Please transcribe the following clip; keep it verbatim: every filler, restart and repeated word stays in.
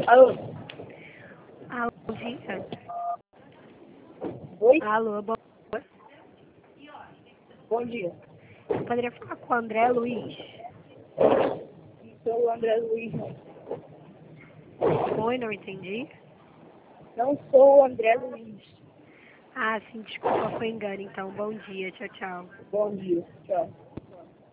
Alô? Alô, bom dia. Oi? Alô, bom dia. Bom dia. Eu poderia falar com o André Luiz? Sou o André Luiz. Oi, não entendi. Não sou o André Luiz. Ah, sim, desculpa, foi engano, então. Bom dia, tchau, tchau. Bom dia. Tchau.